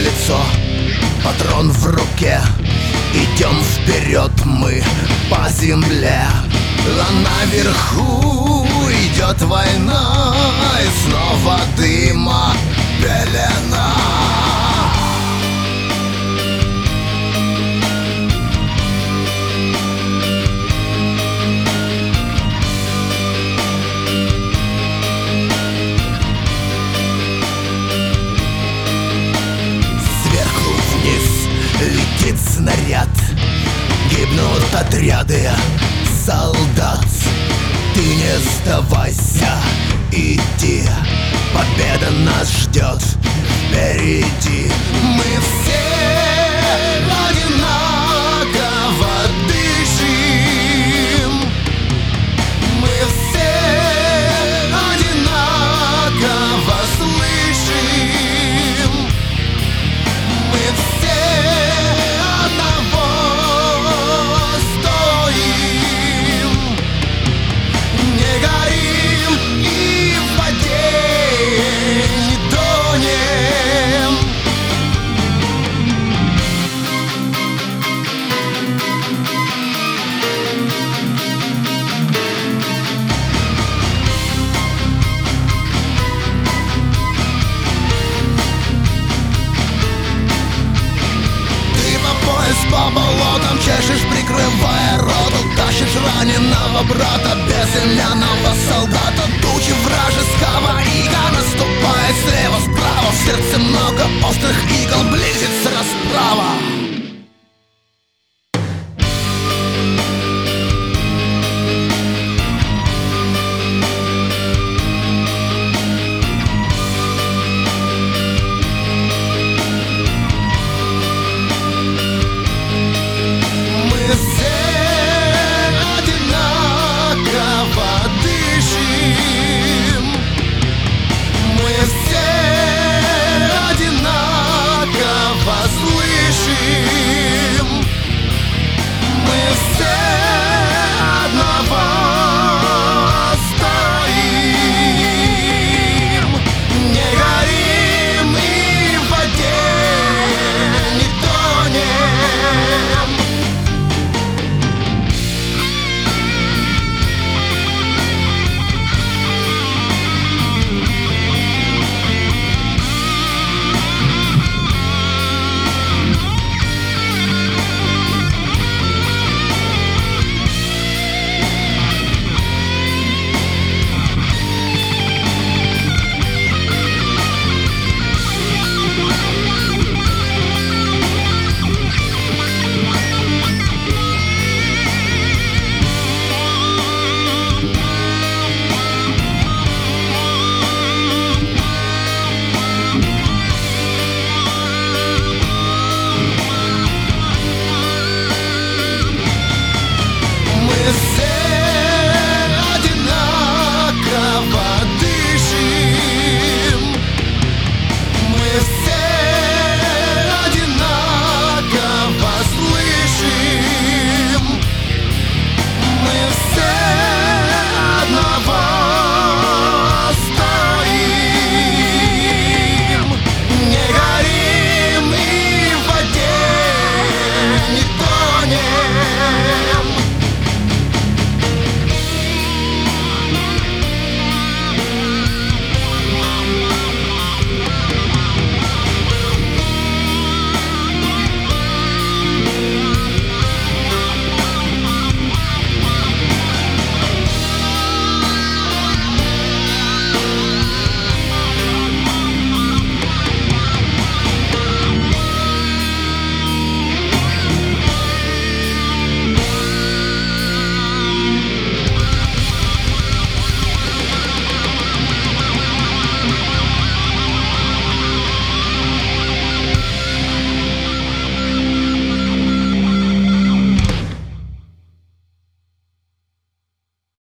лицо, патрон в руке. Идем вперед мы по земле, а наверху идет война, и снова дыма пелена. Летит снаряд, гибнут отряды солдат. Ты не сдавайся, иди, победа нас ждет впереди. Мы все одинаково дышим, мы все одинаково слышим, мы все по болотам чешешь, прикрывая рот. Тащишь раненого брата, безымянного солдата. Тучи вражеского ига наступает слева